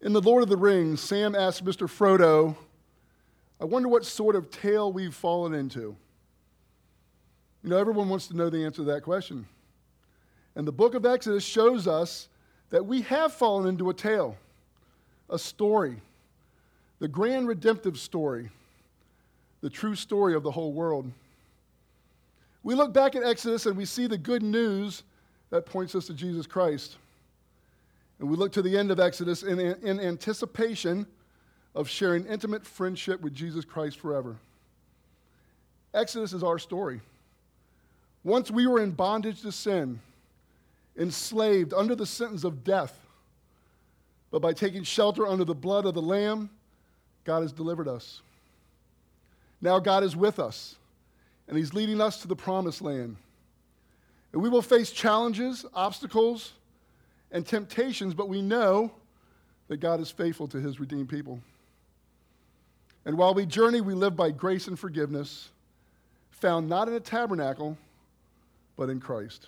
In The Lord of the Rings, Sam asked Mr. Frodo, I wonder what sort of tale we've fallen into. You know, everyone wants to know the answer to that question. And the book of Exodus shows us that we have fallen into a tale, a story, the grand redemptive story, the true story of the whole world. We look back at Exodus and we see the good news that points us to Jesus Christ. And we look to the end of Exodus in anticipation of sharing intimate friendship with Jesus Christ forever. Exodus is our story. Once we were in bondage to sin, enslaved under the sentence of death, but by taking shelter under the blood of the Lamb, God has delivered us. Now God is with us, and He's leading us to the promised land. And we will face challenges, obstacles, and temptations, but we know that God is faithful to His redeemed people. And while we journey, we live by grace and forgiveness, found not in a tabernacle, but in Christ.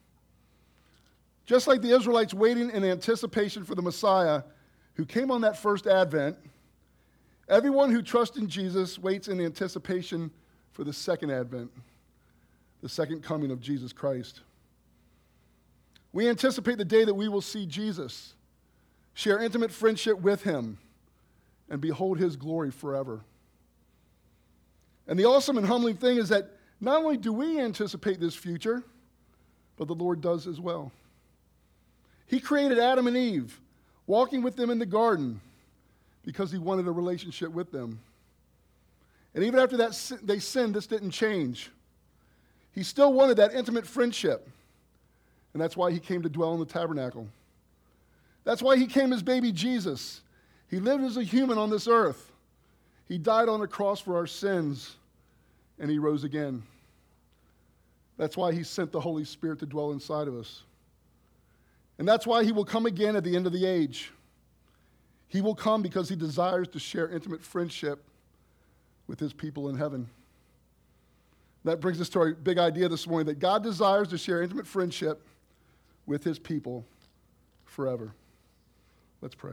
Just like the Israelites waiting in anticipation for the Messiah who came on that first Advent, everyone who trusts in Jesus waits in anticipation for the second Advent, the second coming of Jesus Christ. We anticipate the day that we will see Jesus, share intimate friendship with Him, and behold His glory forever. And the awesome and humbling thing is that not only do we anticipate this future, but the Lord does as well. He created Adam and Eve, walking with them in the garden because He wanted a relationship with them. And even after that they sinned, this didn't change. He still wanted that intimate friendship. And that's why He came to dwell in the tabernacle. That's why He came as baby Jesus. He lived as a human on this earth. He died on the cross for our sins, and He rose again. That's why He sent the Holy Spirit to dwell inside of us. And that's why He will come again at the end of the age. He will come because He desires to share intimate friendship with His people in heaven. That brings us to our big idea this morning, that God desires to share intimate friendship with His people forever. Let's pray.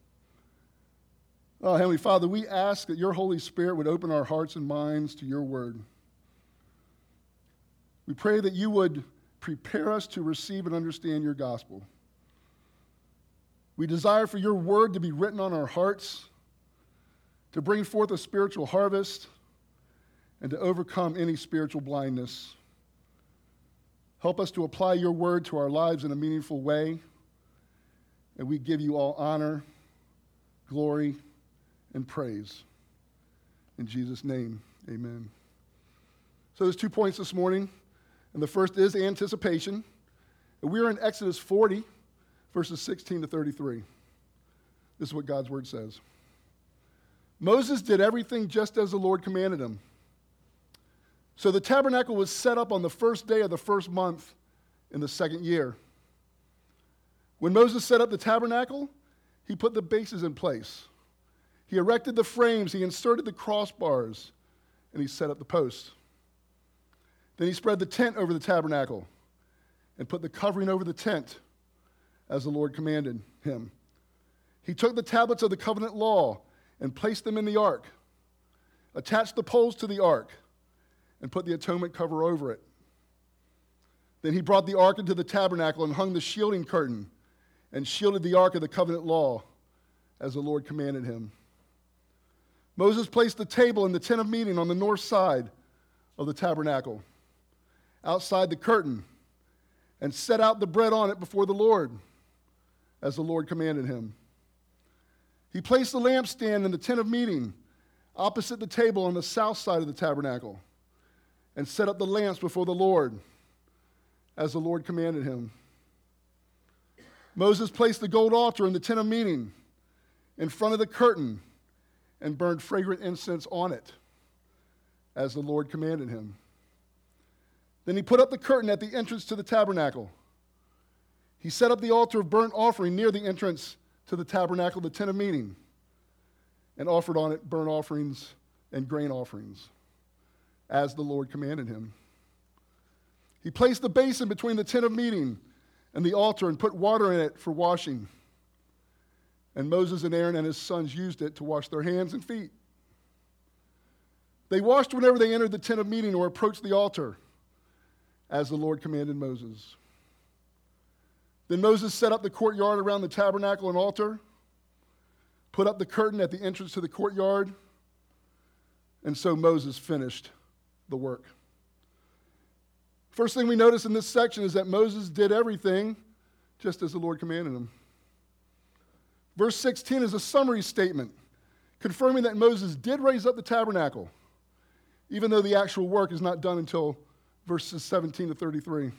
Oh, Heavenly Father, we ask that Your Holy Spirit would open our hearts and minds to Your word. We pray that You would prepare us to receive and understand Your gospel. We desire for Your word to be written on our hearts, to bring forth a spiritual harvest, and to overcome any spiritual blindness. Help us to apply Your word to our lives in a meaningful way, and we give You all honor, glory, and praise. In Jesus' name, amen. So there's 2 points this morning, and the first is anticipation. And we're in Exodus 40, verses 16 to 33. This is what God's word says. Moses did everything just as the Lord commanded him. So the tabernacle was set up on the first day of the first month in the second year. When Moses set up the tabernacle, he put the bases in place. He erected the frames, he inserted the crossbars, and he set up the posts. Then he spread the tent over the tabernacle and put the covering over the tent as the Lord commanded him. He took the tablets of the covenant law and placed them in the ark, attached the poles to the ark, and put the atonement cover over it. Then he brought the ark into the tabernacle and hung the shielding curtain and shielded the ark of the covenant law as the Lord commanded him. Moses placed the table in the tent of meeting on the north side of the tabernacle, outside the curtain, and set out the bread on it before the Lord, as the Lord commanded him. He placed the lampstand in the tent of meeting, opposite the table on the south side of the tabernacle, and set up the lamps before the Lord, as the Lord commanded him. Moses placed the gold altar in the tent of meeting, in front of the curtain, and burned fragrant incense on it, as the Lord commanded him. Then he put up the curtain at the entrance to the tabernacle. He set up the altar of burnt offering near the entrance to the tabernacle, the tent of meeting, and offered on it burnt offerings and grain offerings, as the Lord commanded him. He placed the basin between the tent of meeting and the altar and put water in it for washing. And Moses and Aaron and his sons used it to wash their hands and feet. They washed whenever they entered the tent of meeting or approached the altar, as the Lord commanded Moses. Then Moses set up the courtyard around the tabernacle and altar, put up the curtain at the entrance to the courtyard, and so Moses finished the work. First thing we notice in this section is that Moses did everything just as the Lord commanded him. Verse 16 is a summary statement confirming that Moses did raise up the tabernacle, even though the actual work is not done until verses 17 to 33.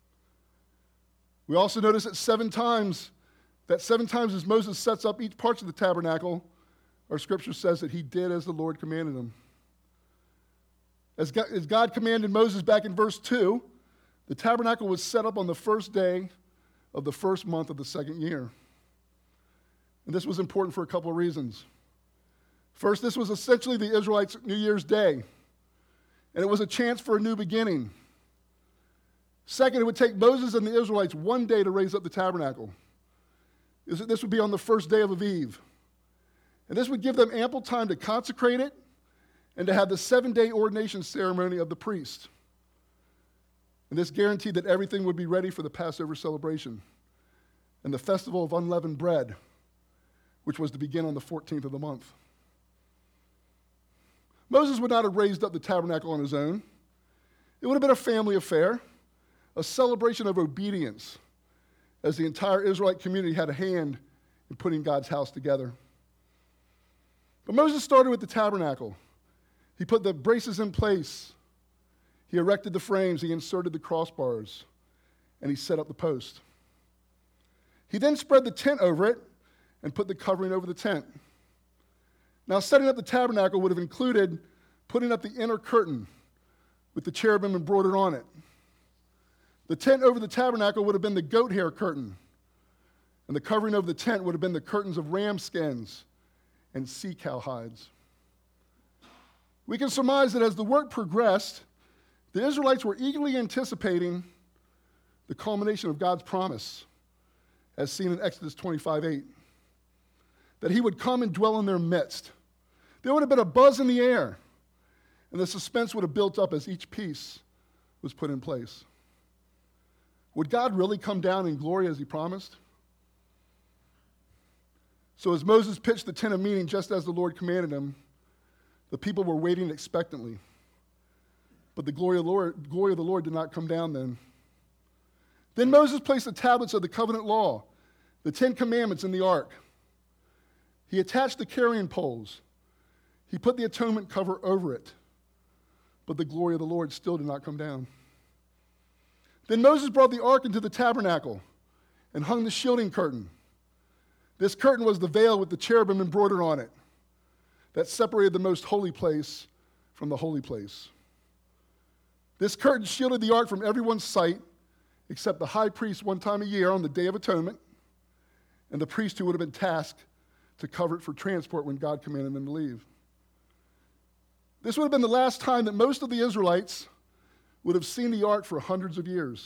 We also notice that seven times as Moses sets up each part of the tabernacle, our scripture says that he did as the Lord commanded him. As God commanded Moses back in verse 2, the tabernacle was set up on the first day of the first month of the second year. And this was important for a couple of reasons. First, this was essentially the Israelites' New Year's Day, and it was a chance for a new beginning. Second, it would take Moses and the Israelites one day to raise up the tabernacle. This would be on the first day of Aviv. And this would give them ample time to consecrate it and to have the 7-day ordination ceremony of the priest. And this guaranteed that everything would be ready for the Passover celebration and the festival of unleavened bread, which was to begin on the 14th of the month. Moses would not have raised up the tabernacle on his own. It would have been a family affair, a celebration of obedience, as the entire Israelite community had a hand in putting God's house together. But Moses started with the tabernacle. He put the braces in place. He erected the frames. He inserted the crossbars. And he set up the post. He then spread the tent over it and put the covering over the tent. Now, setting up the tabernacle would have included putting up the inner curtain with the cherubim embroidered on it. The tent over the tabernacle would have been the goat hair curtain, and the covering over the tent would have been the curtains of ram skins and sea cow hides. We can surmise that as the work progressed, the Israelites were eagerly anticipating the culmination of God's promise, as seen in Exodus 25:8. That he would come and dwell in their midst. There would have been a buzz in the air, and the suspense would have built up as each piece was put in place. Would God really come down in glory as he promised? So as Moses pitched the tent of meeting just as the Lord commanded him, the people were waiting expectantly. But the glory of the Lord did not come down then. Then Moses placed the tablets of the covenant law, the 10 commandments, in the ark. He attached the carrying poles. He put the atonement cover over it. But the glory of the Lord still did not come down. Then Moses brought the ark into the tabernacle and hung the shielding curtain. This curtain was the veil with the cherubim embroidered on it that separated the most holy place from the holy place. This curtain shielded the ark from everyone's sight except the high priest one time a year on the Day of Atonement and the priest who would have been tasked to cover it for transport when God commanded them to leave. This would have been the last time that most of the Israelites would have seen the ark for hundreds of years.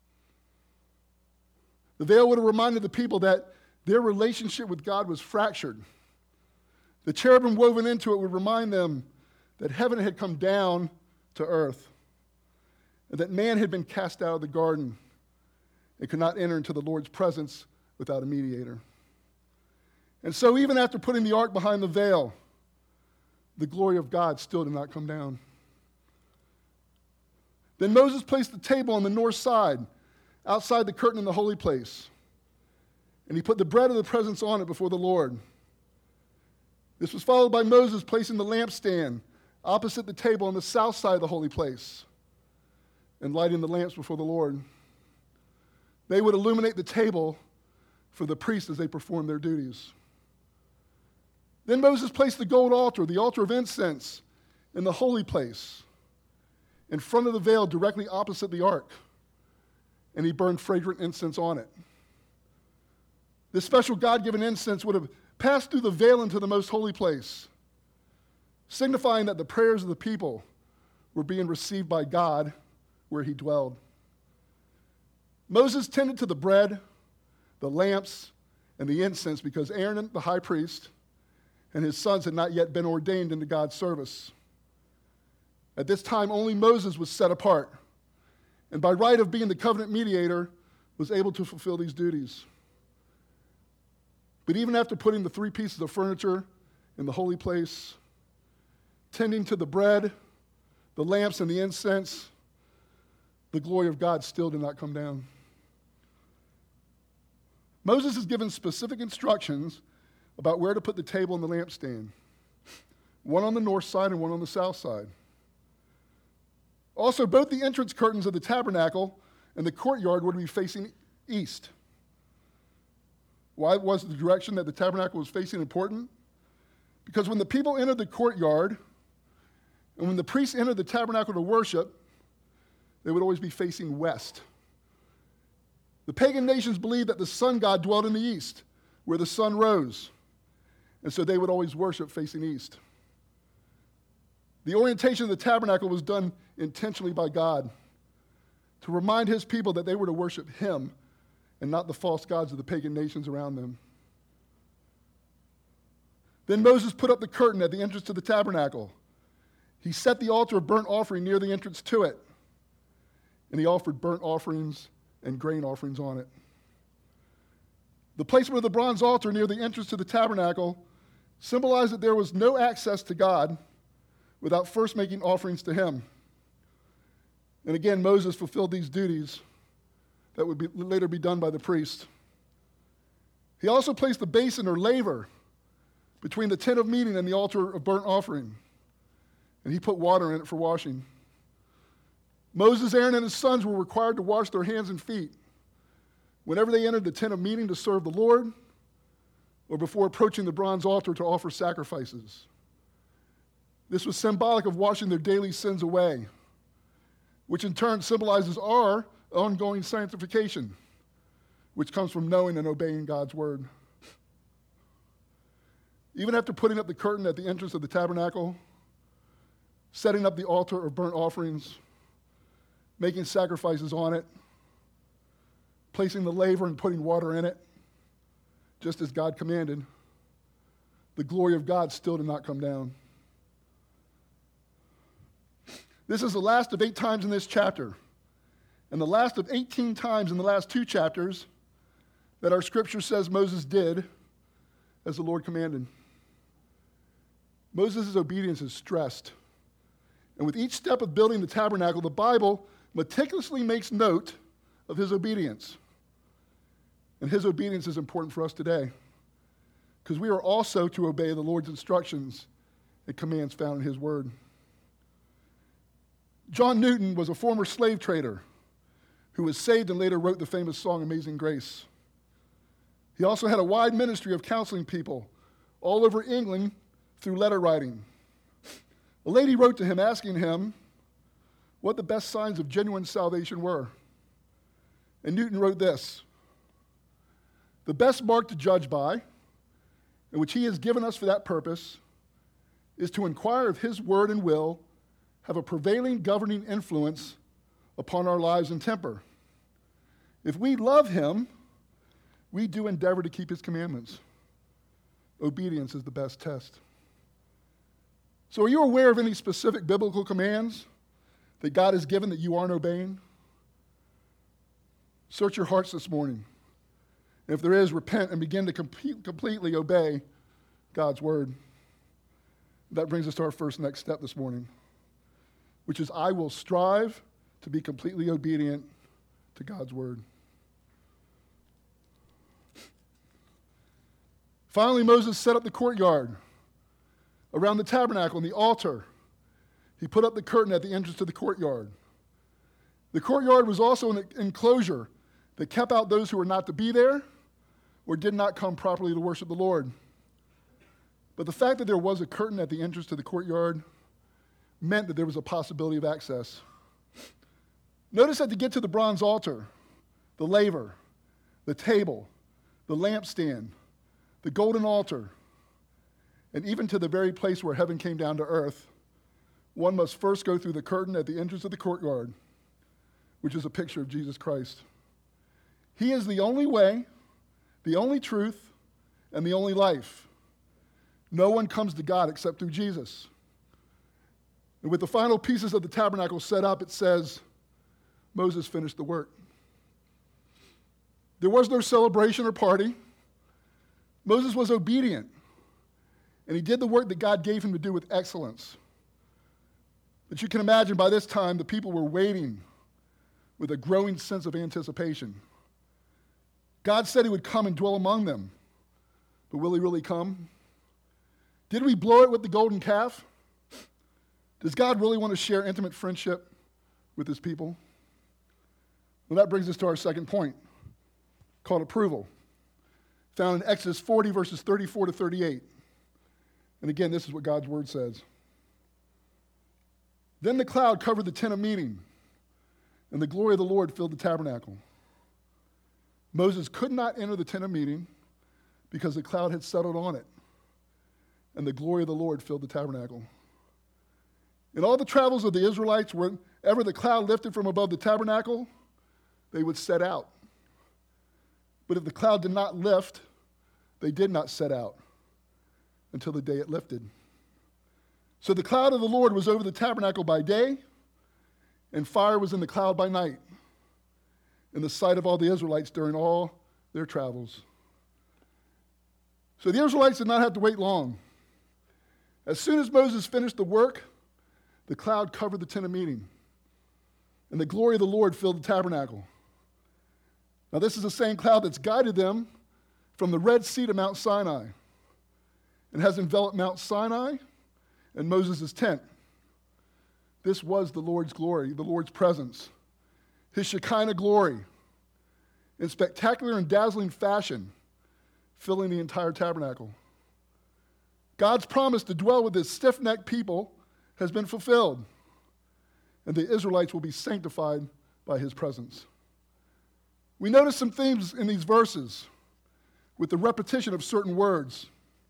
The veil would have reminded the people that their relationship with God was fractured. The cherubim woven into it would remind them that heaven had come down to earth and that man had been cast out of the garden and could not enter into the Lord's presence without a mediator. And so even after putting the ark behind the veil, the glory of God still did not come down. Then Moses placed the table on the north side, outside the curtain in the holy place. And he put the bread of the presence on it before the Lord. This was followed by Moses placing the lampstand opposite the table on the south side of the holy place and lighting the lamps before the Lord. They would illuminate the table for the priests as they performed their duties. Then Moses placed the gold altar, the altar of incense, in the holy place, in front of the veil directly opposite the ark, and he burned fragrant incense on it. This special God-given incense would have passed through the veil into the most holy place, signifying that the prayers of the people were being received by God where he dwelled. Moses tended to the bread, the lamps, and the incense because Aaron, the high priest, and his sons had not yet been ordained into God's service. At this time, only Moses was set apart, and by right of being the covenant mediator, was able to fulfill these duties. But even after putting the 3 pieces of furniture in the holy place, tending to the bread, the lamps, and the incense, the glory of God still did not come down. Moses is given specific instructions about where to put the table and the lampstand, one on the north side and one on the south side. Also, both the entrance curtains of the tabernacle and the courtyard were to be facing east. Why was the direction that the tabernacle was facing important? Because when the people entered the courtyard and when the priests entered the tabernacle to worship, they would always be facing west. The pagan nations believed that the sun god dwelt in the east, where the sun rose, and so they would always worship facing east. The orientation of the tabernacle was done intentionally by God to remind his people that they were to worship him and not the false gods of the pagan nations around them. Then Moses put up the curtain at the entrance to the tabernacle. He set the altar of burnt offering near the entrance to it, and he offered burnt offerings and grain offerings on it. The placement of the bronze altar near the entrance to the tabernacle symbolized that there was no access to God without first making offerings to him. And again, Moses fulfilled these duties that would later be done by the priest. He also placed the basin or laver between the tent of meeting and the altar of burnt offering, and he put water in it for washing. Moses, Aaron, and his sons were required to wash their hands and feet whenever they entered the tent of meeting to serve the Lord or before approaching the bronze altar to offer sacrifices. This was symbolic of washing their daily sins away, which in turn symbolizes our ongoing sanctification, which comes from knowing and obeying God's word. Even after putting up the curtain at the entrance of the tabernacle, setting up the altar of burnt offerings, making sacrifices on it, placing the laver and putting water in it, just as God commanded, the glory of God still did not come down. This is the last of 8 times in this chapter, and the last of 18 times in the last 2 chapters that our scripture says Moses did as the Lord commanded. Moses' obedience is stressed. And with each step of building the tabernacle, the Bible meticulously makes note of his obedience. And his obedience is important for us today because we are also to obey the Lord's instructions and commands found in his word. John Newton was a former slave trader who was saved and later wrote the famous song Amazing Grace. He also had a wide ministry of counseling people all over England through letter writing. A lady wrote to him asking him what the best signs of genuine salvation were. And Newton wrote this: "The best mark to judge by, and which he has given us for that purpose, is to inquire if his word and will have a prevailing governing influence upon our lives and temper. If we love him, we do endeavor to keep his commandments. Obedience is the best test." So are you aware of any specific biblical commands that God has given that you aren't obeying? Search your hearts this morning. And if there is, repent and begin to completely obey God's word. That brings us to our first next step this morning, which is I will strive to be completely obedient to God's word. Finally, Moses set up the courtyard around the tabernacle and the altar. He put up the curtain at the entrance to the courtyard. The courtyard was also an enclosure that kept out those who were not to be there or did not come properly to worship the Lord. But the fact that there was a curtain at the entrance to the courtyard meant that there was a possibility of access. Notice that to get to the bronze altar, the laver, the table, the lampstand, the golden altar, and even to the very place where heaven came down to earth, one must first go through the curtain at the entrance of the courtyard, which is a picture of Jesus Christ. He is the only way, the only truth, and the only life. No one comes to God except through Jesus. And with the final pieces of the tabernacle set up, it says, Moses finished the work. There was no celebration or party. Moses was obedient, and he did the work that God gave him to do with excellence. But you can imagine by this time the people were waiting with a growing sense of anticipation. God said he would come and dwell among them, but will he really come? Did we blow it with the golden calf? Does God really want to share intimate friendship with his people? Well, that brings us to our second point, called approval, found in Exodus 40, verses 34 to 38. And again, this is what God's word says. Then the cloud covered the tent of meeting, and the glory of the Lord filled the tabernacle. Moses could not enter the tent of meeting because the cloud had settled on it, and the glory of the Lord filled the tabernacle. In all the travels of the Israelites, wherever the cloud lifted from above the tabernacle, they would set out. But if the cloud did not lift, they did not set out until the day it lifted. So the cloud of the Lord was over the tabernacle by day, and fire was in the cloud by night, in the sight of all the Israelites during all their travels. So the Israelites did not have to wait long. As soon as Moses finished the work, the cloud covered the tent of meeting, and the glory of the Lord filled the tabernacle. Now this is the same cloud that's guided them from the Red Sea to Mount Sinai, and has enveloped Mount Sinai and Moses' tent. This was the Lord's glory, the Lord's presence, his Shekinah glory, in spectacular and dazzling fashion, filling the entire tabernacle. God's promise to dwell with his stiff-necked people has been fulfilled, and the Israelites will be sanctified by his presence. We notice some themes in these verses with the repetition of certain words.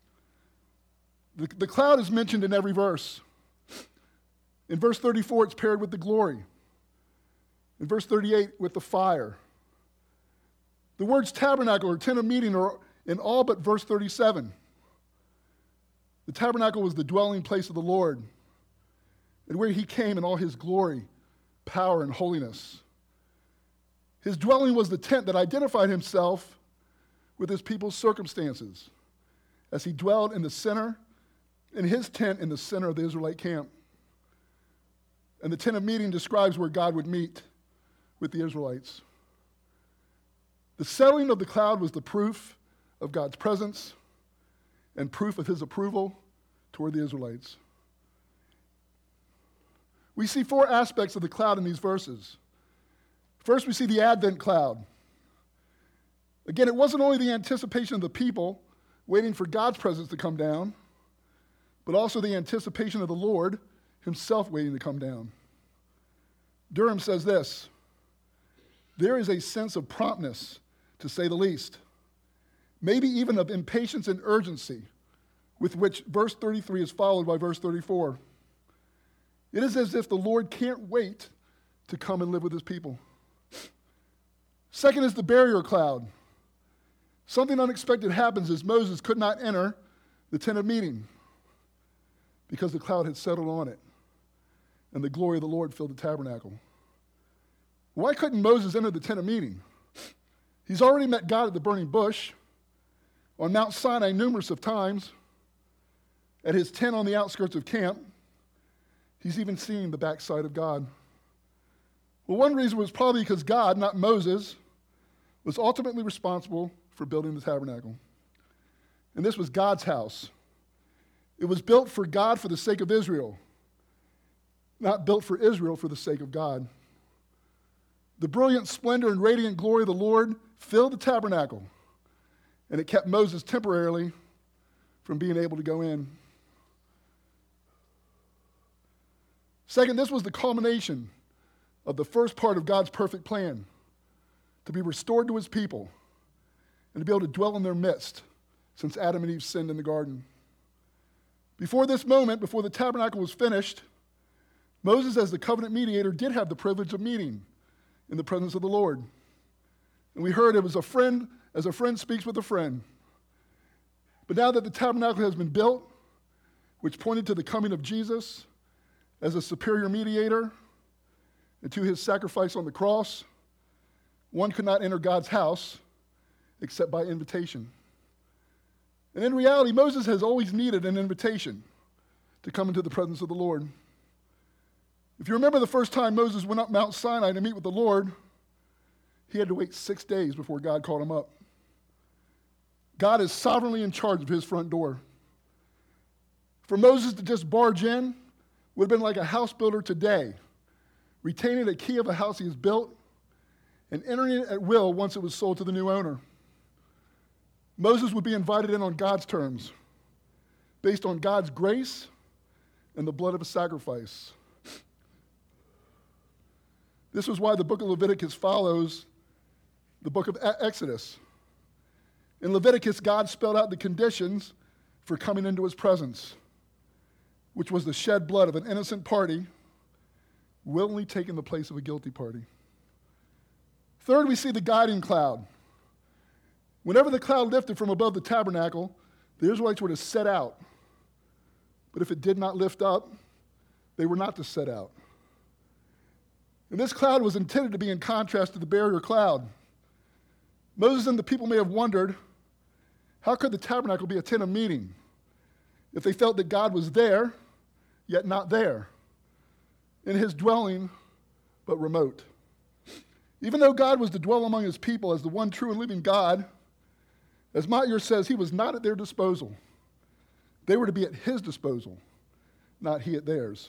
The cloud is mentioned in every verse. In verse 34, it's paired with the glory. In verse 38, with the fire. The words tabernacle or tent of meeting are in all but verse 37. The tabernacle was the dwelling place of the Lord, and where he came in all his glory, power, and holiness. His dwelling was the tent that identified himself with his people's circumstances, as he dwelled in his tent in the center of the Israelite camp. And the tent of meeting describes where God would meet with the Israelites. The settling of the cloud was the proof of God's presence and proof of his approval toward the Israelites. We see four aspects of the cloud in these verses. First, we see the Advent cloud. Again, it wasn't only the anticipation of the people waiting for God's presence to come down, but also the anticipation of the Lord himself waiting to come down. Durham says this: there is a sense of promptness, to say the least, maybe even of impatience and urgency, with which verse 33 is followed by verse 34. It is as if the Lord can't wait to come and live with his people. Second is the barrier cloud. Something unexpected happens as Moses could not enter the tent of meeting because the cloud had settled on it, and the glory of the Lord filled the tabernacle. Why couldn't Moses enter the tent of meeting? He's already met God at the burning bush, on Mount Sinai numerous of times, at his tent on the outskirts of camp. He's even seen the backside of God. Well, one reason was probably because God, not Moses, was ultimately responsible for building the tabernacle. And this was God's house. It was built for God for the sake of Israel, not built for Israel for the sake of God. The brilliant splendor and radiant glory of the Lord filled the tabernacle, and it kept Moses temporarily from being able to go in. Second, this was the culmination of the first part of God's perfect plan, to be restored to his people and to be able to dwell in their midst since Adam and Eve sinned in the garden. Before this moment, before the tabernacle was finished, Moses, as the covenant mediator, did have the privilege of meeting in the presence of the Lord. And we heard it was a friend, as a friend speaks with a friend. But now that the tabernacle has been built, which pointed to the coming of Jesus as a superior mediator and to his sacrifice on the cross, one could not enter God's house except by invitation. And in reality, Moses has always needed an invitation to come into the presence of the Lord. If you remember the first time Moses went up Mount Sinai to meet with the Lord, he had to wait 6 days before God called him up. God is sovereignly in charge of his front door. For Moses to just barge in would have been like a house builder today, retaining the key of a house he has built and entering it at will once it was sold to the new owner. Moses would be invited in on God's terms, based on God's grace and the blood of a sacrifice. This was why the book of Leviticus follows the book of Exodus. In Leviticus, God spelled out the conditions for coming into his presence, which was the shed blood of an innocent party willingly taking the place of a guilty party. Third, we see the guiding cloud. Whenever the cloud lifted from above the tabernacle, the Israelites were to set out. But if it did not lift up, they were not to set out. And this cloud was intended to be in contrast to the barrier cloud. Moses and the people may have wondered, how could the tabernacle be a tent of meeting if they felt that God was there, yet not there, in his dwelling, but remote? Even though God was to dwell among his people as the one true and living God, as Motyer says, he was not at their disposal. They were to be at his disposal, not he at theirs.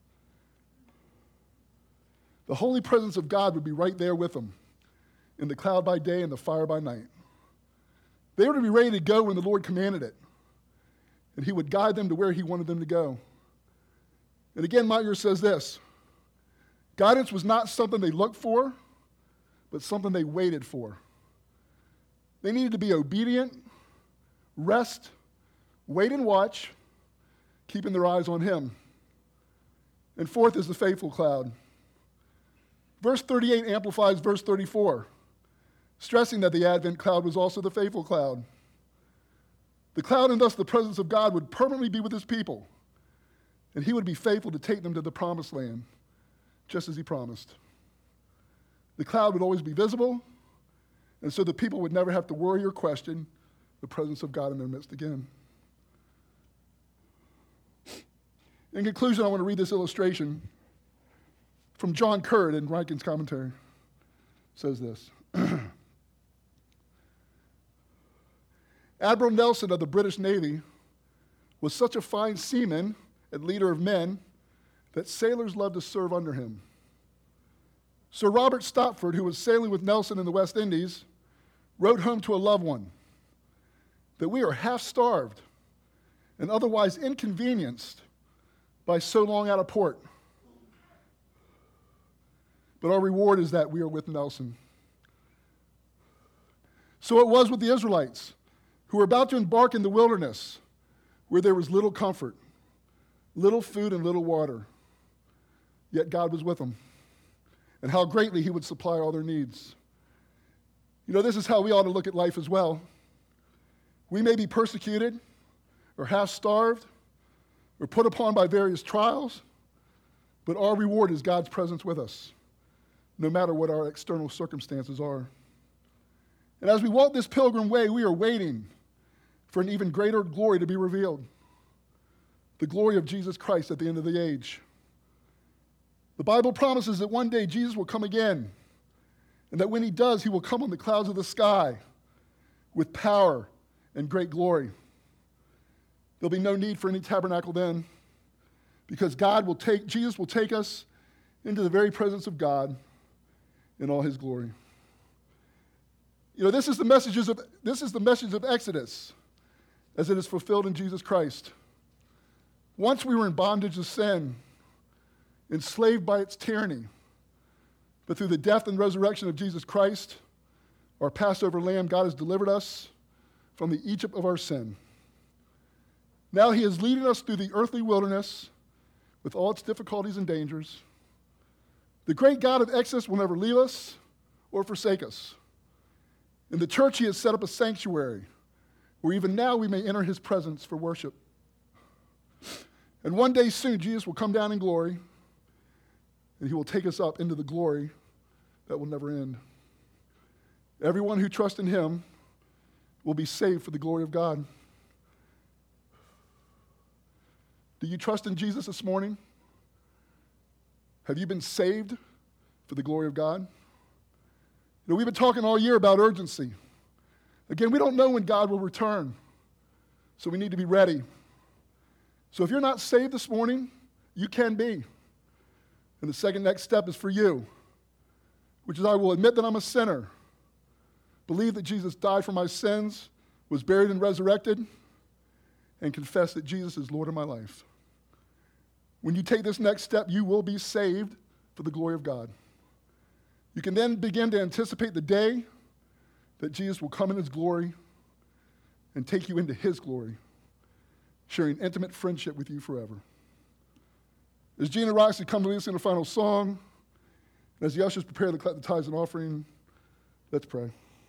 The holy presence of God would be right there with them, in the cloud by day and the fire by night. They were to be ready to go when the Lord commanded it, and he would guide them to where he wanted them to go. And again, Motyer says this: guidance was not something they looked for, but something they waited for. They needed to be obedient, rest, wait and watch, keeping their eyes on him. And fourth is the faithful cloud. Verse 38 amplifies verse 34, stressing that the Advent cloud was also the faithful cloud. The cloud and thus the presence of God would permanently be with his people, and he would be faithful to take them to the promised land, just as he promised. The cloud would always be visible, and so the people would never have to worry or question the presence of God in their midst again. In conclusion, I want to read this illustration from John Curd in Ryken's commentary. It says this: Admiral Nelson of the British Navy was such a fine seaman and leader of men that sailors loved to serve under him. Sir Robert Stopford, who was sailing with Nelson in the West Indies, wrote home to a loved one that we are half starved and otherwise inconvenienced by so long out of port. But our reward is that we are with Nelson. So it was with the Israelites, who were about to embark in the wilderness, where there was little comfort, little food, and little water. Yet God was with them, and how greatly he would supply all their needs. You know, this is how we ought to look at life as well. We may be persecuted, or half-starved, or put upon by various trials, but our reward is God's presence with us, no matter what our external circumstances are. And as we walk this pilgrim way, we are waiting for an even greater glory to be revealed, the glory of Jesus Christ at the end of the age. The Bible promises that one day Jesus will come again, and that when he does, he will come on the clouds of the sky with power and great glory. There'll be no need for any tabernacle then, because Jesus will take us into the very presence of God in all his glory. You know, this is the message of Exodus as it is fulfilled in Jesus Christ. Once we were in bondage of sin, enslaved by its tyranny, but through the death and resurrection of Jesus Christ, our Passover lamb, God has delivered us from the Egypt of our sin. Now he is leading us through the earthly wilderness with all its difficulties and dangers. The great God of Exodus will never leave us or forsake us. In the church, he has set up a sanctuary or even now we may enter his presence for worship. And one day soon, Jesus will come down in glory, and he will take us up into the glory that will never end. Everyone who trusts in him will be saved for the glory of God. Do you trust in Jesus this morning? Have you been saved for the glory of God? We've been talking all year about urgency. Again, we don't know when God will return, so we need to be ready. So if you're not saved this morning, you can be. And the second next step is for you, which is I will admit that I'm a sinner, believe that Jesus died for my sins, was buried and resurrected, and confess that Jesus is Lord of my life. When you take this next step, you will be saved for the glory of God. You can then begin to anticipate the day that Jesus will come in his glory and take you into his glory, sharing intimate friendship with you forever. As Gina and Roxy come to lead us in the final song, and as the ushers prepare to collect the tithes and offering, let's pray.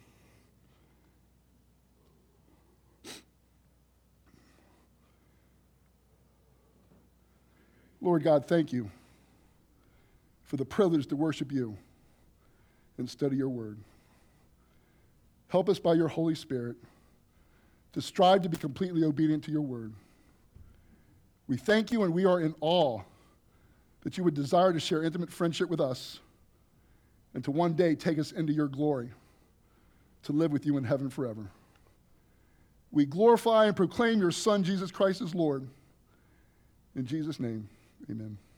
Lord God, thank you for the privilege to worship you and study your word. Help us by your Holy Spirit to strive to be completely obedient to your word. We thank you and we are in awe that you would desire to share intimate friendship with us and to one day take us into your glory to live with you in heaven forever. We glorify and proclaim your Son, Jesus Christ, as Lord. In Jesus' name, amen.